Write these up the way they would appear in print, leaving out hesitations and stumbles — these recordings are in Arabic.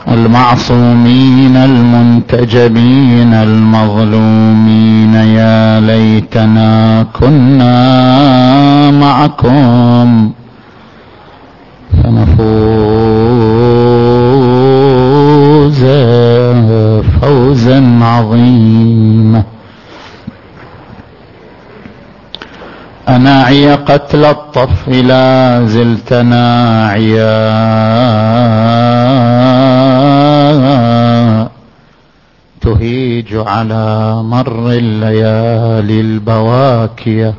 المعصومين المنتجبين المظلومين، يا ليتنا كنا معكم فنفوز فوزا عظيما. أناعي قتل الطف لا زلت ناعيا، تهيج على مر الليالي البواكية.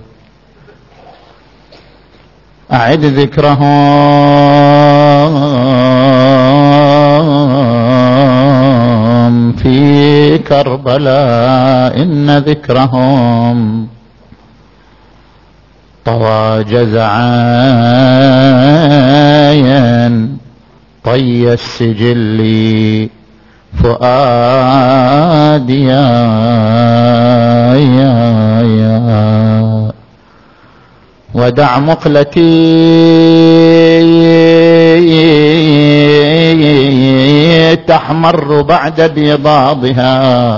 أعد ذكرهم في كربلاء، إن ذكرهم طوى جزعايا طي السجل فؤادي يا ودع مقلتي تحمر بعد بيضاضها،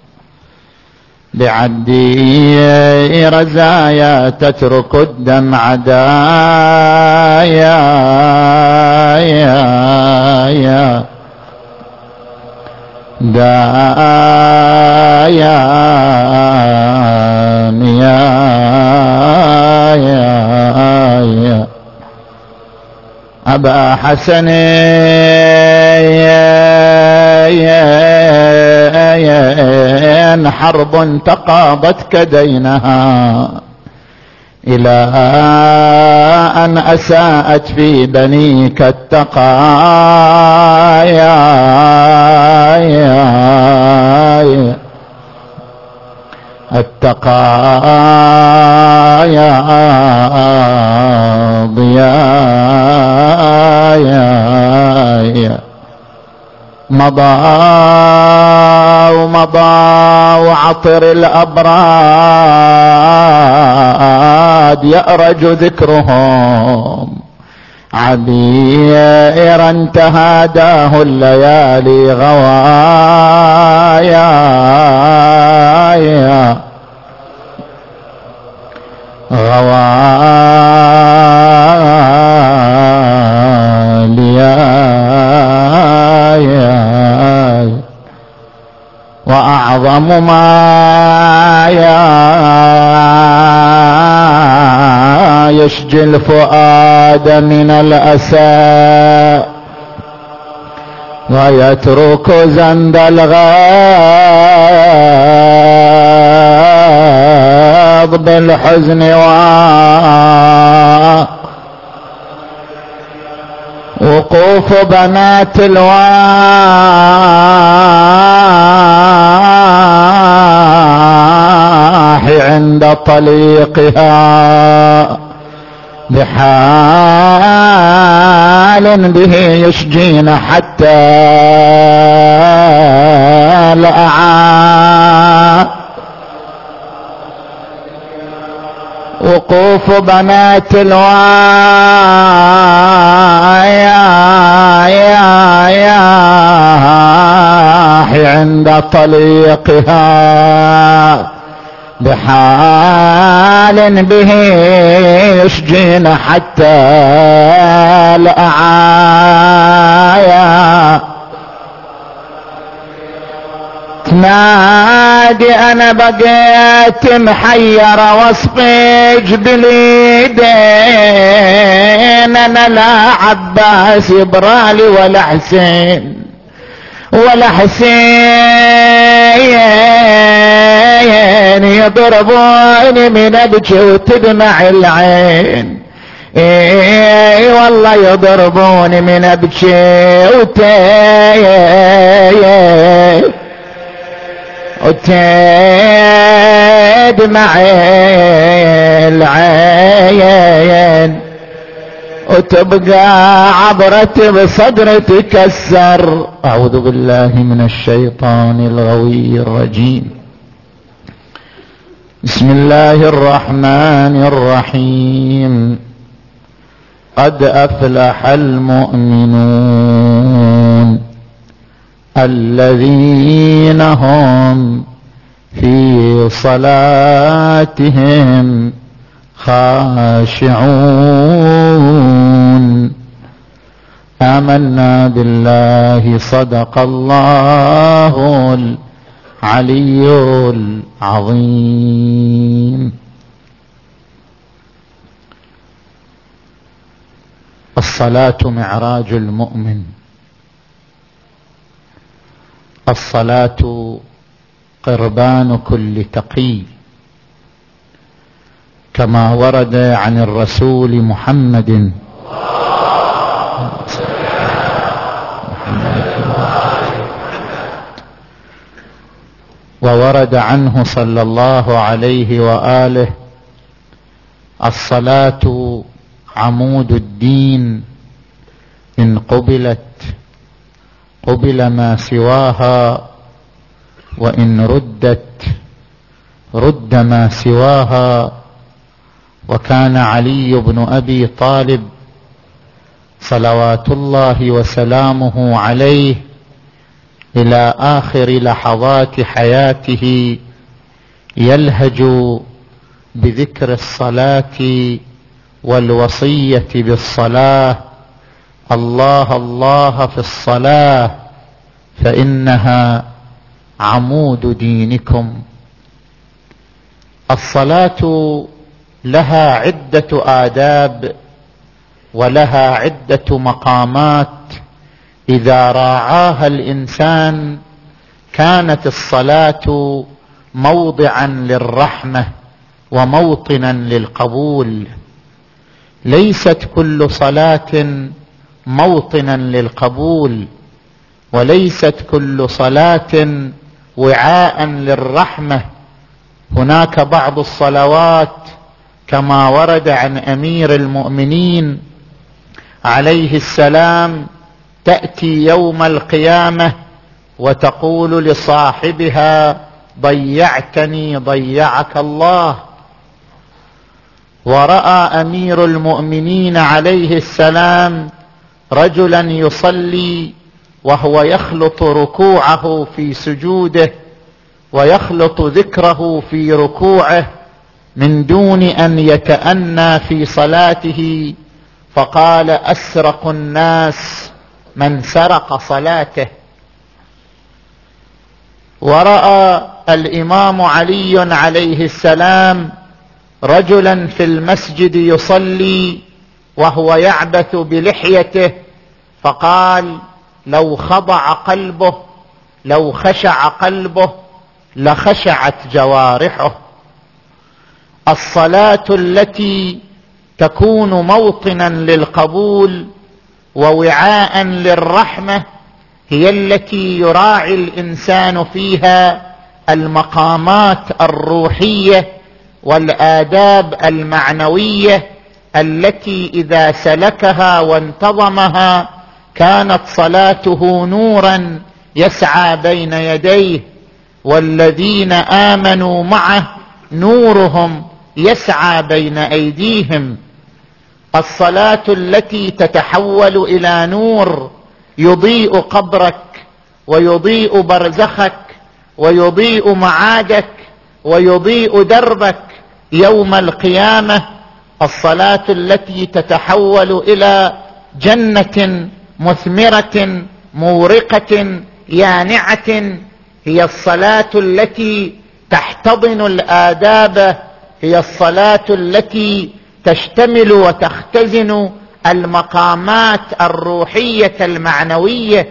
بعدي رزايا تترك الدمع دايا أبا حسن حرب تقاضت كدينها، إلى أن أساءت في بنيك التقايا ضيايا. مضى وعطر الأبراد يأرج ذكرهم، عبيرا تهاداه الليالي غوايا وأعظم ما يشجي الفؤاد من الأسى، ويترك زند الغاض بالحزن وقوف بنات الواحي عند طليقها، بحال به يشجين حتى الأعى. وقوف بنات الواحي عند طليقها، بحال به يشجين حتى الأعايا. تنادي أنا بقيت محير وصفيج باليدين، أنا لا عباس برالي ولا حسين يضربوني من ابكي وتدمع العين. اي والله يضربوني من ابكي وتدمع العين، وتبقى عبرتي بصدر تكسر. أعوذ بالله من الشيطان الغوي الرجيم. بسم الله الرحمن الرحيم. قد أفلح المؤمنون الذين هم في صلاتهم خاشعون. آمنا بالله صدق الله العلي العظيم. الصلاة معراج المؤمن، الصلاة قربان كل تقي، كما ورد عن الرسول محمد وورد عنه صلى الله عليه وآله: الصلاة عمود الدين، إن قبلت قبل ما سواها، وإن ردت رد ما سواها. وكان علي بن أبي طالب صلوات الله وسلامه عليه إلى آخر لحظات حياته يلهج بذكر الصلاة والوصية بالصلاة: الله الله في الصلاة فإنها عمود دينكم. الصلاة لها عدة آداب ولها عدة مقامات، إذا راعاها الإنسان كانت الصلاة موضعا للرحمة وموطنا للقبول. ليست كل صلاة موطنا للقبول، وليست كل صلاة وعاء للرحمة. هناك بعض الصلوات كما ورد عن أمير المؤمنين عليه السلام تأتي يوم القيامة وتقول لصاحبها: ضيعتني ضيعك الله. ورأى أمير المؤمنين عليه السلام رجلا يصلي وهو يخلط ركوعه في سجوده ويخلط ذكره في ركوعه من دون أن يتأنى في صلاته، فقال: أسرق الناس من سرق صلاته. ورأى الإمام علي عليه السلام رجلا في المسجد يصلي وهو يعبث بلحيته، فقال: لو خضع قلبه، لو خشع قلبه لخشعت جوارحه. الصلاة التي تكون موطنا للقبول ووعاء للرحمة هي التي يراعي الإنسان فيها المقامات الروحية والآداب المعنوية التي إذا سلكها وانتظمها كانت صلاته نورا يسعى بين يديه، والذين آمنوا معه نورهم يسعى بين أيديهم. الصلاة التي تتحول إلى نور يضيء قبرك ويضيء برزخك ويضيء معادك ويضيء دربك يوم القيامة. الصلاة التي تتحول إلى جنة مثمرة مورقة يانعة هي الصلاة التي تحتضن الآداب، هي الصلاة التي تشتمل وتختزن المقامات الروحية المعنوية.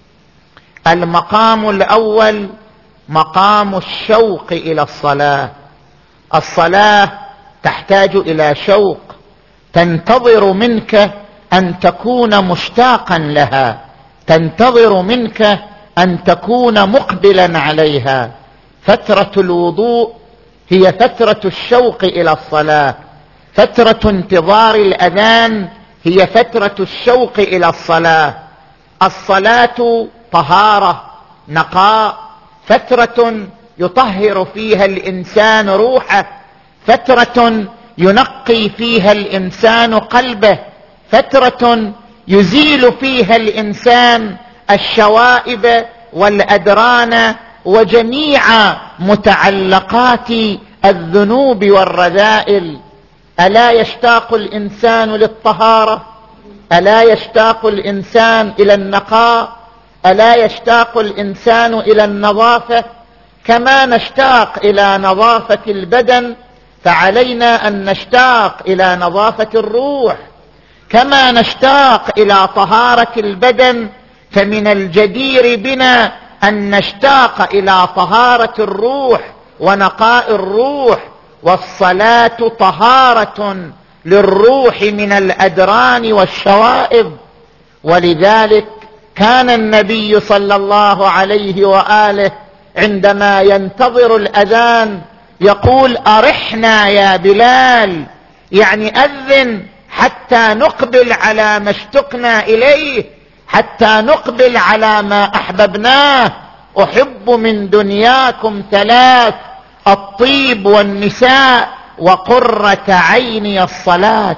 المقام الأول مقام الشوق إلى الصلاة. الصلاة تحتاج إلى شوق، تنتظر منك أن تكون مشتاقا لها، تنتظر منك أن تكون مقبلا عليها. فترة الوضوء هي فترة الشوق إلى الصلاة، فترة انتظار الأذان هي فترة الشوق إلى الصلاة. الصلاة طهارة، نقاء، فترة يطهر فيها الإنسان روحه، فترة ينقي فيها الإنسان قلبه، فترة يزيل فيها الإنسان الشوائب والأدران وجميع متعلقات الذنوب والرذائل. ألا يشتاق الإنسان للطهارة؟ ألا يشتاق الإنسان إلى النقاء؟ ألا يشتاق الإنسان إلى النظافة؟ كما نشتاق إلى نظافة البدن فعلينا أن نشتاق إلى نظافة الروح. كما نشتاق إلى طهارة البدن فمن الجدير بنا أن نشتاق إلى طهارة الروح ونقاء الروح. والصلاة طهارة للروح من الأدران والشوائب. ولذلك كان النبي صلى الله عليه وآله عندما ينتظر الأذان يقول: أرحنا يا بلال، يعني أذن حتى نقبل على ما اشتقنا إليه، حتى نقبل على ما أحببناه. أحب من دنياكم ثلاث: الطيب والنساء وقرة عيني الصلاة.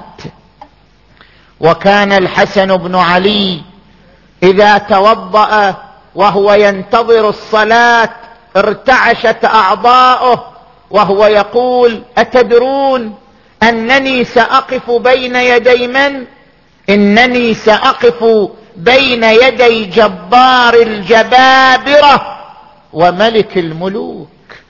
وكان الحسن بن علي إذا توضأ وهو ينتظر الصلاة ارتعشت أعضاؤه وهو يقول: أتدرون أنني سأقف بين يدي من؟ إنني سأقف بين يدي جبار الجبابرة وملك الملوك.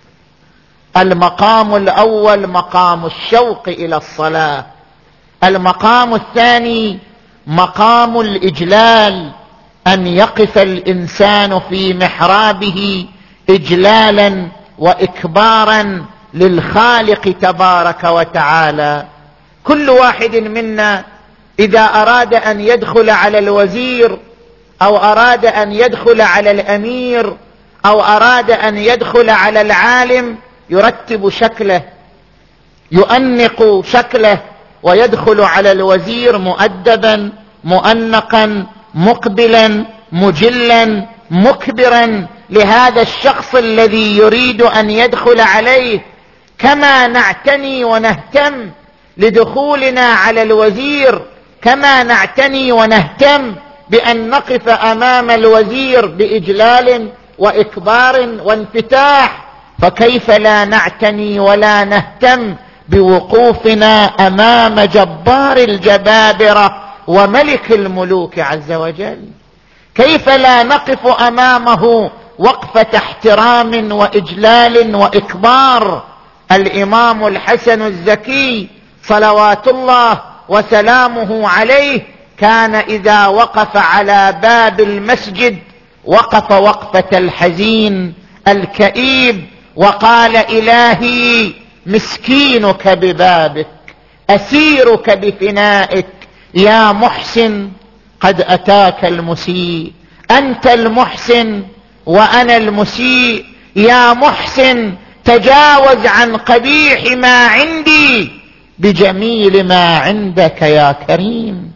المقام الأول مقام الشوق إلى الصلاة. المقام الثاني مقام الإجلال، أن يقف الإنسان في محرابه إجلالا وإكبارا للخالق تبارك وتعالى. كل واحد منا إذا أراد أن يدخل على الوزير أو أراد أن يدخل على الأمير أو أراد أن يدخل على العالم يرتب شكله، يؤنق شكله، ويدخل على الوزير مؤدبا مؤنقا مقبلا مجلا مكبرا لهذا الشخص الذي يريد أن يدخل عليه. كما نعتني ونهتم لدخولنا على الوزير، كما نعتني ونهتم بأن نقف أمام الوزير بإجلال وإكبار وانفتاح، فكيف لا نعتني ولا نهتم بوقوفنا أمام جبار الجبابرة وملك الملوك عز وجل؟ كيف لا نقف أمامه وقفة احترام وإجلال وإكبار؟ الإمام الحسن الزكي صلوات الله وسلامه عليه كان إذا وقف على باب المسجد وقف وقفة الحزين الكئيب وقال: إلهي مسكينك ببابك، أسيرك بفنائك، يا محسن قد أتاك المسيء، أنت المحسن وأنا المسيء، يا محسن تجاوز عن قبيح ما عندي بجميل ما عندك يا كريم.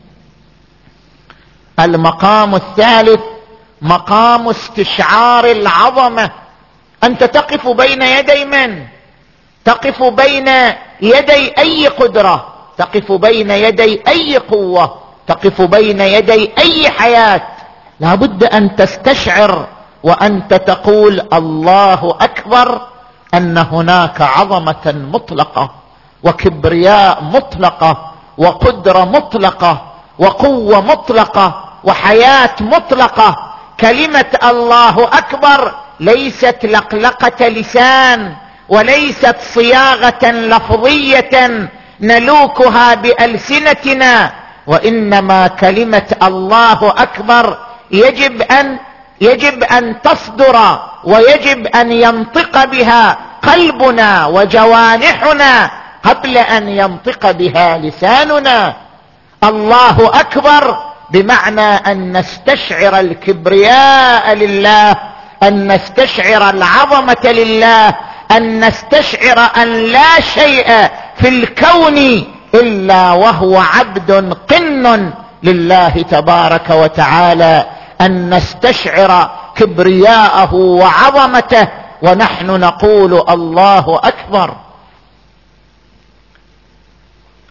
المقام الثالث مقام استشعار العظمة. أنت تقف بين يدي من؟ تقف بين يدي أي قدرة، تقف بين يدي أي قوة، تقف بين يدي أي حياة. لا بد أن تستشعر وأنت تقول الله أكبر أن هناك عظمة مطلقة وكبرياء مطلقة وقدرة مطلقة وقوة مطلقة وحياة مطلقة. كلمة الله أكبر ليست لقلقة لسان وليست صياغة لفظية نلوكها بألسنتنا، وإنما كلمة الله أكبر يجب أن تصدر ويجب أن ينطق بها قلبنا وجوانحنا قبل أن ينطق بها لساننا. الله أكبر بمعنى أن نستشعر الكبرياء لله، أن نستشعر العظمة لله، أن نستشعر أن لا شيء في الكون إلا وهو عبد قن لله تبارك وتعالى، أن نستشعر كبرياءه وعظمته ونحن نقول الله أكبر.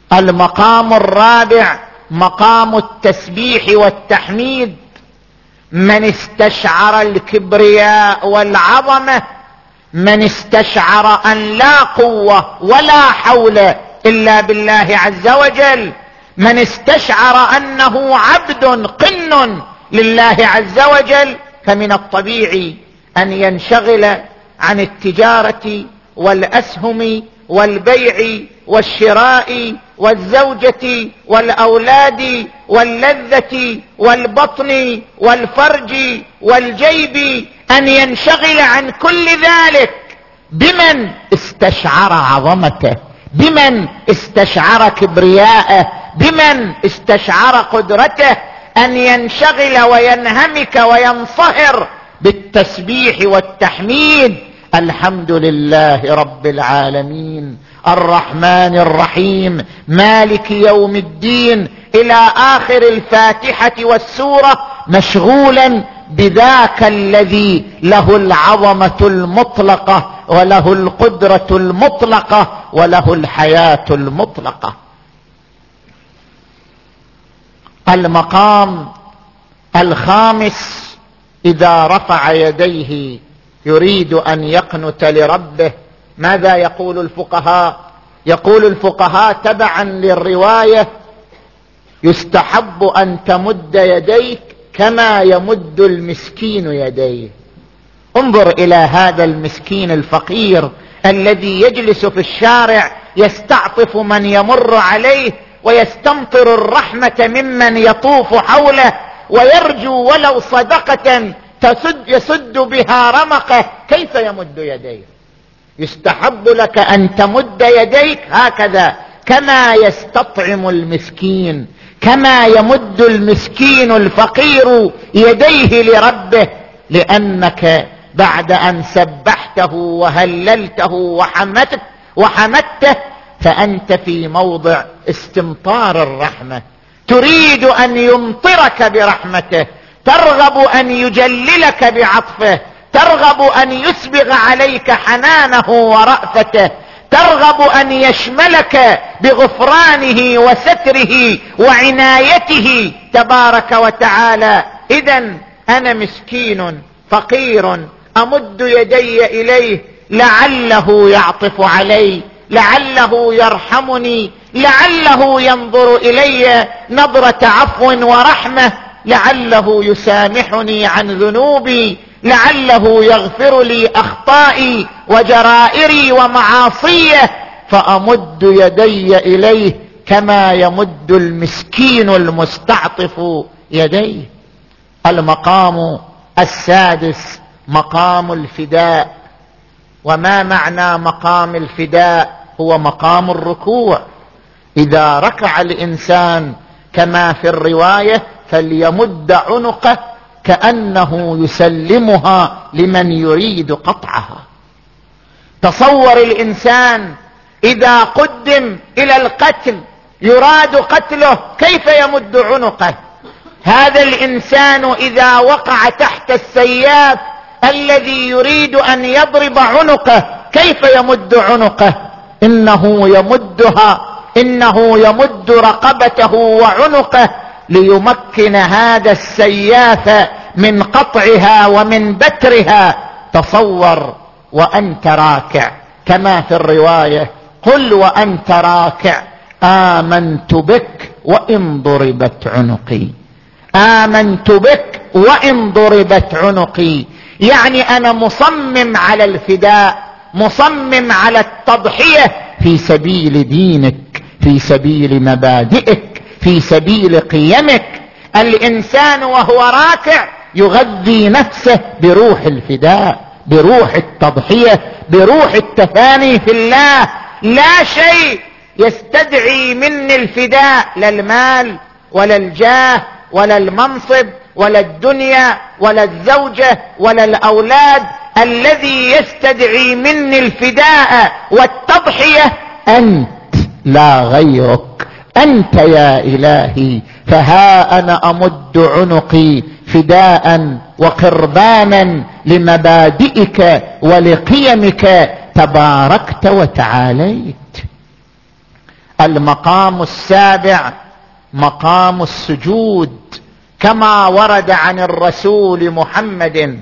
المقام الرابع مقام التسبيح والتحميد. من استشعر الكبرياء والعظمة، من استشعر أن لا قوة ولا حول إلا بالله عز وجل، من استشعر أنه عبد قن لله عز وجل، فمن الطبيعي أن ينشغل عن التجارة والأسهم والبيع والشراء والزوجة والأولاد واللذة والبطن والفرج والجيب، أن ينشغل عن كل ذلك بمن استشعر عظمته، بمن استشعر كبرياءه، بمن استشعر قدرته، أن ينشغل وينهمك وينصهر بالتسبيح والتحميد. الحمد لله رب العالمين الرحمن الرحيم مالك يوم الدين إلى آخر الفاتحة والسورة، مشغولا بذاك الذي له العظمة المطلقة وله القدرة المطلقة وله الحياة المطلقة. المقام الخامس: إذا رفع يديه يريد أن يقنت لربه. ماذا يقول الفقهاء؟ يقول الفقهاء تبعا للرواية: يستحب أن تمد يديك كما يمد المسكين يديه. انظر إلى هذا المسكين الفقير الذي يجلس في الشارع يستعطف من يمر عليه ويستمطر الرحمة ممن يطوف حوله ويرجو ولو صدقة يسد بها رمقه. كيف يمد يديه؟ يستحب لك أن تمد يديك هكذا كما يستطعم المسكين، كما يمد المسكين الفقير يديه لربه، لأنك بعد أن سبحته وهللته وحمدته فأنت في موضع استمطار الرحمة، تريد أن يمطرك برحمته، ترغب أن يجللك بعطفه، ترغب أن يسبغ عليك حنانه ورأفته، ترغب أن يشملك بغفرانه وستره وعنايته تبارك وتعالى. إذن أنا مسكين فقير أمد يدي إليه لعله يعطف علي، لعله يرحمني، لعله ينظر إلي نظرة عفو ورحمة، لعله يسامحني عن ذنوبي، لعله يغفر لي أخطائي وجرائري ومعاصيه، فأمد يدي إليه كما يمد المسكين المستعطف يديه. المقام السادس: مقام الفداء. وما معنى مقام الفداء؟ هو مقام الركوع. إذا ركع الإنسان كما في الرواية فليمد عنقه كأنه يسلمها لمن يريد قطعها. تصور الإنسان إذا قدم إلى القتل يراد قتله كيف يمد عنقه؟ هذا الإنسان إذا وقع تحت السياف الذي يريد أن يضرب عنقه كيف يمد عنقه؟ إنه يمدها، إنه يمد رقبته وعنقه ليمكن هذا السياف من قطعها ومن بترها. تصور وأنت راكع كما في الرواية: قل وأنت راكع آمنت بك وإن ضربت عنقي، آمنت بك وإن ضربت عنقي. يعني أنا مصمم على الفداء، مصمم على التضحية في سبيل دينك، في سبيل مبادئك، في سبيل قيمك. الإنسان وهو راكع يغذي نفسه بروح الفداء، بروح التضحية، بروح التفاني في الله. لا شيء يستدعي مني الفداء، لا المال ولا الجاه ولا المنصب ولا الدنيا ولا الزوجة ولا الأولاد. الذي يستدعي مني الفداء والتضحية أنت لا غيرك، أنت يا إلهي. فها أنا أمد عنقي فداء وقربانا لمبادئك ولقيمك تباركت وتعاليت. المقام السابع: مقام السجود. كما ورد عن الرسول محمد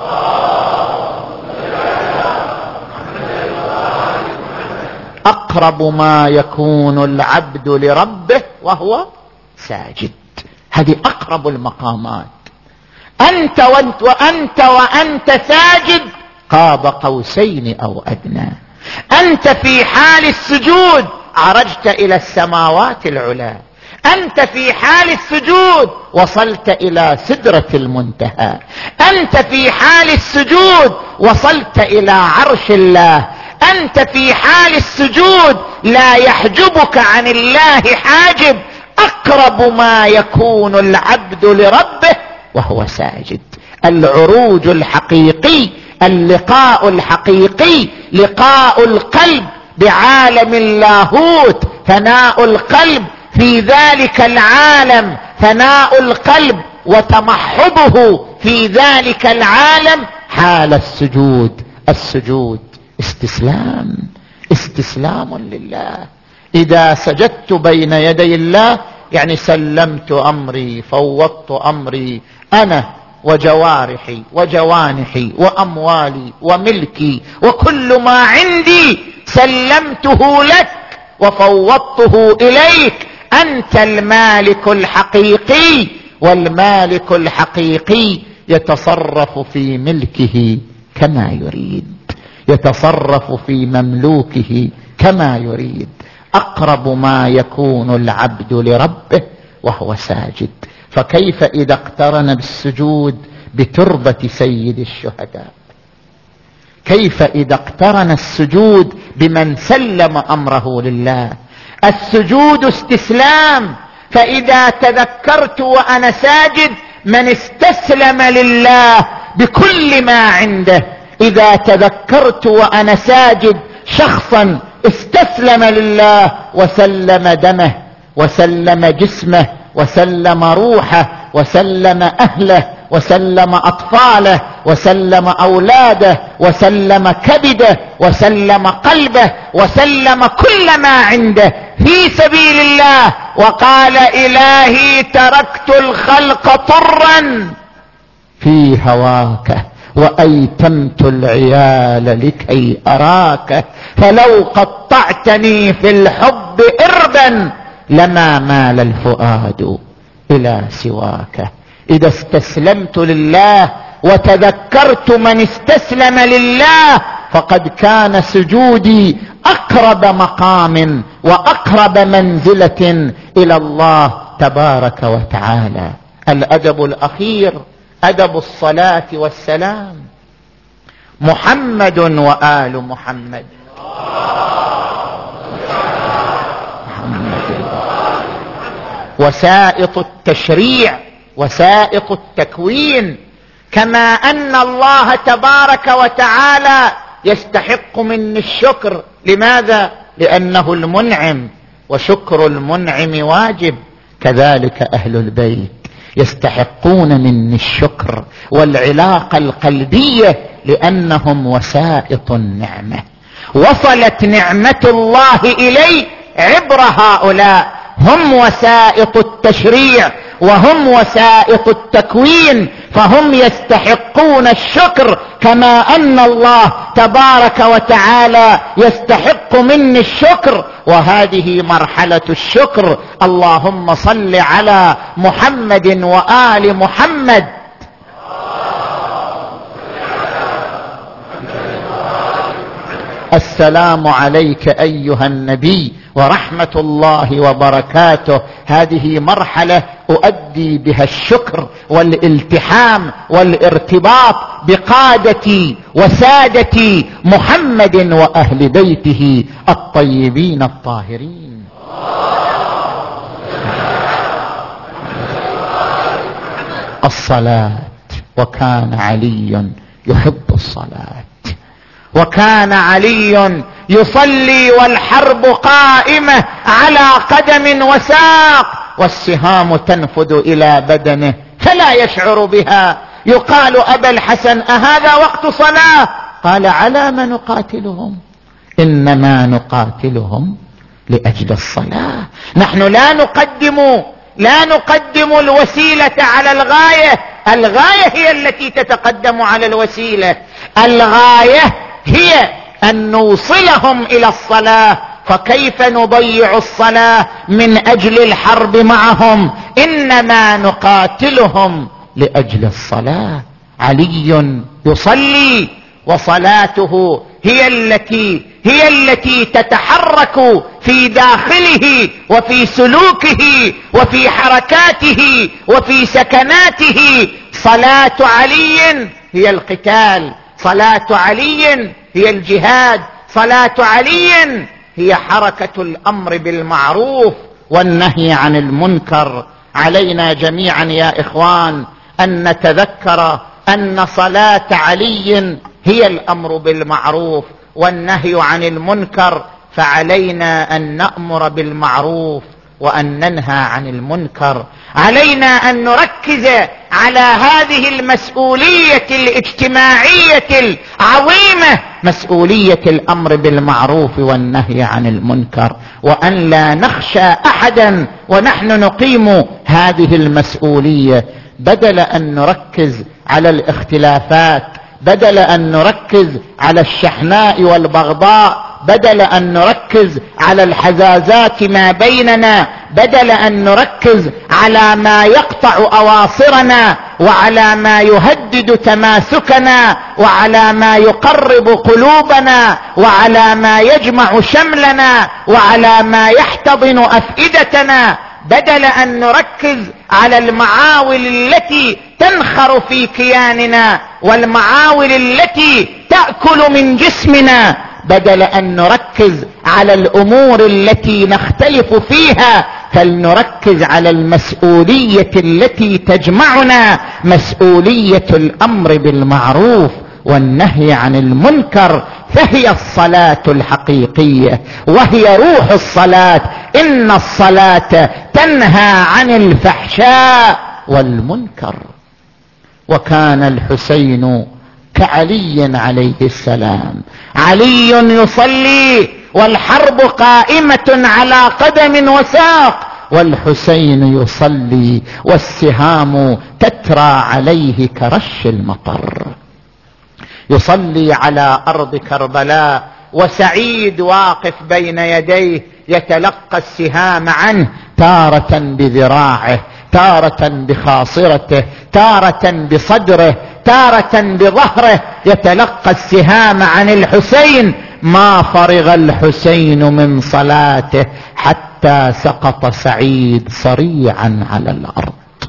أقرب ما يكون العبد لربه وهو ساجد. هذه أقرب المقامات. أنت وأنت ساجد قاب قوسين أو أدنى. أنت في حال السجود عرجت إلى السماوات العلى. أنت في حال السجود وصلت إلى سدرة المنتهى. أنت في حال السجود وصلت إلى عرش الله. أنت في حال السجود لا يحجبك عن الله حاجب. أقرب ما يكون العبد لربه وهو ساجد. العروج الحقيقي، اللقاء الحقيقي، لقاء القلب بعالم اللاهوت، فناء القلب في ذلك العالم، فناء القلب وتمحضه في ذلك العالم حال السجود. السجود استسلام لله. إذا سجدت بين يدي الله يعني سلمت أمري، فوضت أمري، أنا وجوارحي وجوانحي وأموالي وملكي وكل ما عندي سلمته لك وفوضته إليك. أنت المالك الحقيقي، والمالك الحقيقي يتصرف في ملكه كما يريد، يتصرف في مملوكه كما يريد. أقرب ما يكون العبد لربه وهو ساجد. فكيف إذا اقترن بالسجود بتربة سيد الشهداء؟ كيف إذا اقترن السجود بمن سلم أمره لله؟ السجود استسلام. فإذا تذكرت وأنا ساجد من استسلم لله بكل ما عنده. إذا تذكرت وأنا ساجد شخصا استسلم لله وسلم دمه وسلم جسمه وسلم روحه وسلم أهله وسلم أطفاله وسلم أولاده وسلم كبده وسلم قلبه وسلم كل ما عنده في سبيل الله، وقال إلهي تركت الخلق طرا في هواك وأيتمت العيال لكي أراك، فلو قطعتني في الحب إربا لما مال الفؤاد إلى سواك. إذا استسلمت لله وتذكرت من استسلم لله فقد كان سجودي أقرب مقام وأقرب منزلة إلى الله تبارك وتعالى. الأدب الأخير أدب الصلاة والسلام. محمد وآل محمد. وسائط التشريع، وسائط التكوين. كما أن الله تبارك وتعالى يستحق مني الشكر. لماذا؟ لأنه المنعم، وشكر المنعم واجب. كذلك أهل البيت يستحقون مني الشكر والعلاقة القلبية لأنهم وسائط النعمة. وصلت نعمة الله إلي عبر هؤلاء. هم وسائط التشريع وهم وسائط التكوين، فهم يستحقون الشكر كما أن الله تبارك وتعالى يستحق مني الشكر. وهذه مرحلة الشكر. اللهم صل على محمد وآل محمد. السلام عليك أيها النبي ورحمة الله وبركاته. هذه مرحلة أؤدي بها الشكر والالتحام والارتباط بقادتي وسادتي محمد وأهل بيته الطيبين الطاهرين. الصلاة. وكان علي يحب الصلاة، وكان علي يصلي والحرب قائمة على قدم وساق، والسهام تنفذ إلى بدنه فلا يشعر بها. يقال أبا الحسن أهذا وقت صلاة؟ قال على ما نقاتلهم؟ إنما نقاتلهم لأجل الصلاة. نحن لا نقدم لا نقدم الوسيلة على الغاية، الغاية هي التي تتقدم على الوسيلة. الغاية هي أن نوصلهم إلى الصلاة، فكيف نضيع الصلاة من أجل الحرب معهم؟ إنما نقاتلهم لأجل الصلاة. علي يصلي وصلاته هي التي تتحرك في داخله وفي سلوكه وفي حركاته وفي سكناته. صلاة علي هي القتال، صلاة علي هي الجهاد، صلاة علي هي حركة الأمر بالمعروف والنهي عن المنكر. علينا جميعا يا إخوان أن نتذكر أن صلاة علي هي الأمر بالمعروف والنهي عن المنكر، فعلينا أن نأمر بالمعروف وأن ننهى عن المنكر. علينا أن نركز على هذه المسؤولية الاجتماعية العظيمة، مسؤولية الأمر بالمعروف والنهي عن المنكر، وأن لا نخشى أحدا ونحن نقيم هذه المسؤولية. بدل أن نركز على الاختلافات، بدل أن نركز على الشحناء والبغضاء، بدل أن نركز على الحزازات ما بيننا، بدل أن نركز على ما يقطع أواصرنا وعلى ما يهدد تماسكنا وعلى ما يقرب قلوبنا وعلى ما يجمع شملنا وعلى ما يحتضن أفئدتنا، بدل أن نركز على المعاول التي تنخر في كياننا والمعاول التي تأكل من جسمنا، بدل أن نركز على الأمور التي نختلف فيها، فلنركز على المسؤولية التي تجمعنا، مسؤولية الأمر بالمعروف والنهي عن المنكر. فهي الصلاة الحقيقية وهي روح الصلاة. إن الصلاة تنهى عن الفحشاء والمنكر. وكان الحسين كعلي عليه السلام، علي يصلي والحرب قائمة على قدم وساق، والحسين يصلي والسهام تترى عليه كرش المطر. يصلي على أرض كربلاء وسعيد واقف بين يديه يتلقى السهام عنه، تارة بذراعه، تارة بخاصرته، تارة بصدره، تارة بظهره، يتلقى السهام عن الحسين. ما فرغ الحسين من صلاته حتى سقط سعيد صريعا على الأرض.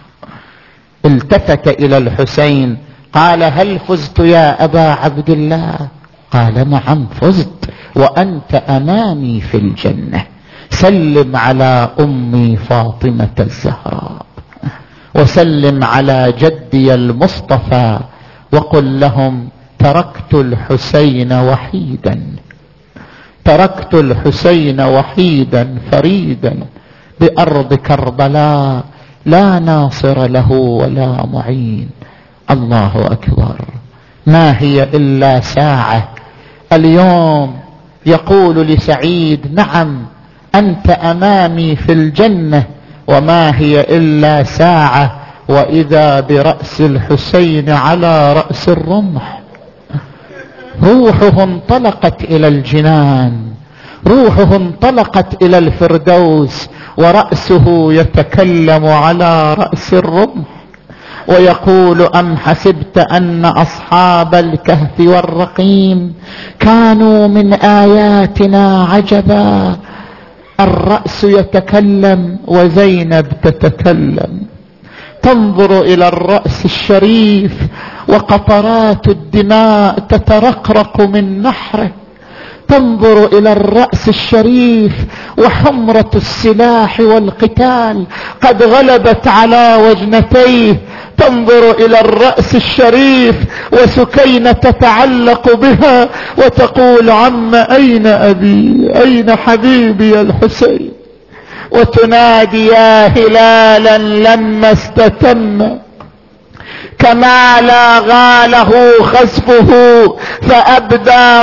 التفت إلى الحسين قال: هل فزت يا أبا عبد الله؟ قال: نعم فزت، وأنت أمامي في الجنة. سلم على أمي فاطمة الزهراء، وسلم على جدي المصطفى، وقل لهم: تركت الحسين وحيدا، تركت الحسين وحيدا فريدا بأرض كربلاء، لا ناصر له ولا معين. الله أكبر. ما هي إلا ساعة. اليوم يقول لسعيد: نعم أنت أمامي في الجنة، وما هي إلا ساعة وإذا برأس الحسين على رأس الرمح. روحه انطلقت إلى الجنان، روحه انطلقت إلى الفردوس، ورأسه يتكلم على رأس الرمح ويقول: أم حسبت أن أصحاب الكهف والرقيم كانوا من آياتنا عجبا. الرأس يتكلم وزينب تتكلم، تنظر إلى الرأس الشريف وقطرات الدماء تترقرق من نحره، تنظر إلى الرأس الشريف وحمرة السلاح والقتال قد غلبت على وجنتيه، تنظر إلى الرأس الشريف وسكينة تتعلق بها وتقول: عم أين أبي، أين حبيبي الحسين؟ وتنادي: يا هلالا لما استتم كما لا غاله خسفه فأبدى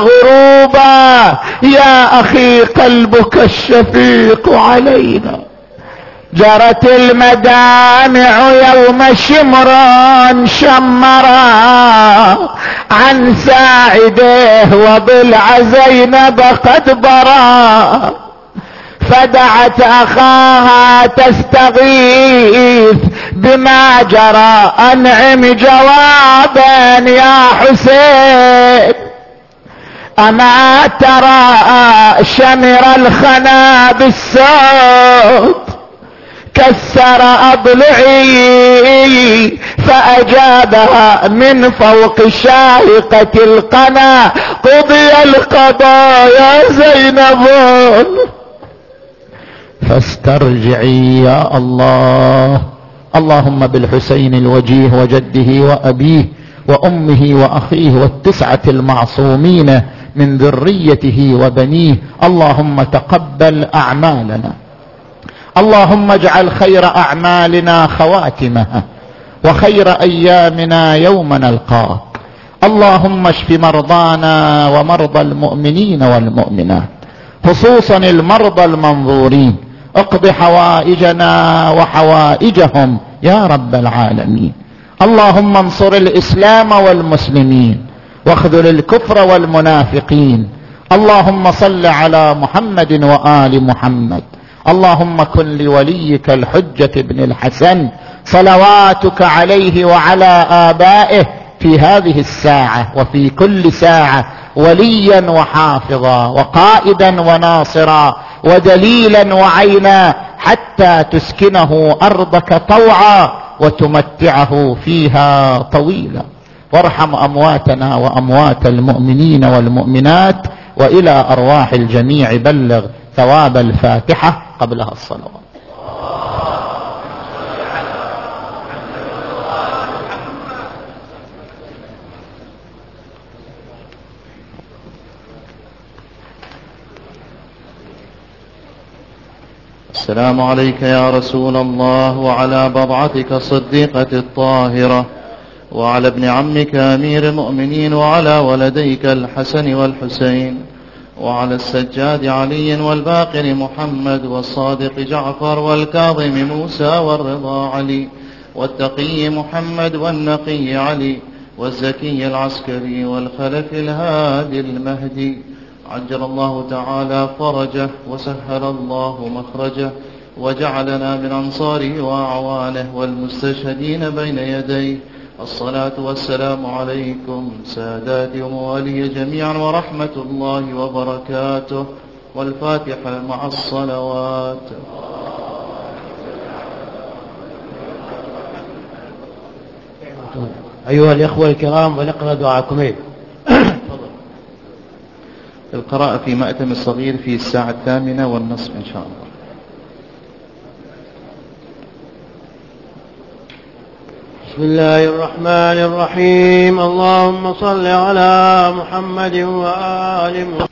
غروبا، يا أخي قلبك الشفيق علينا. جرت المدامع يوم شمر شمرا عن ساعده وضلع زينب قد برا، فدعت اخاها تستغيث بما جرى، انعم جوابا يا حسين، اما ترى شمر الخنا بالصوت كسر اضلعي، فاجابها من فوق شاهقة القنا، قضي القضاء يا زينب فاسترجعي يا الله. اللهم بالحسين الوجيه وجده وأبيه وأمه وأخيه والتسعة المعصومين من ذريته وبنيه، اللهم تقبل أعمالنا، اللهم اجعل خير أعمالنا خواتمها وخير أيامنا يوم نلقاك. اللهم اشف مرضانا ومرضى المؤمنين والمؤمنات، خصوصا المرضى المنظورين، اقض حوائجنا وحوائجهم يا رب العالمين. اللهم انصر الإسلام والمسلمين واخذل الكفر والمنافقين. اللهم صل على محمد وآل محمد. اللهم كن لوليك الحجة بن الحسن صلواتك عليه وعلى آبائه في هذه الساعة وفي كل ساعة وليا وحافظا وقائدا وناصرا ودليلا وعينا، حتى تسكنه أرضك طوعا وتمتعه فيها طويلا. وارحم أمواتنا وأموات المؤمنين والمؤمنات، وإلى أرواح الجميع بلغ ثواب الفاتحة قبلها الصلوات. السلام عليك يا رسول الله، وعلى بضعتك الصديقة الطاهرة، وعلى ابن عمك أمير المؤمنين، وعلى ولديك الحسن والحسين، وعلى السجاد علي والباقر محمد، والصادق جعفر، والكاظم موسى، والرضا علي، والتقي محمد، والنقي علي، والزكي العسكري، والخلف الهادي المهدي، عجل الله تعالى فرجه وسهل الله مخرجه، وجعلنا من أنصاره وأعوانه والمستشهدين بين يديه. الصلاة والسلام عليكم ساداتي وموالي جميعا، ورحمة الله وبركاته، والفاتحة مع الصلوات. أيها الإخوة الكرام، ونقرأ دعاءكم. القراءة في مأتم الصغير في الساعة 8:30 إن شاء الله. بسم الله الرحمن الرحيم. اللهم صل على محمد وآل محمد.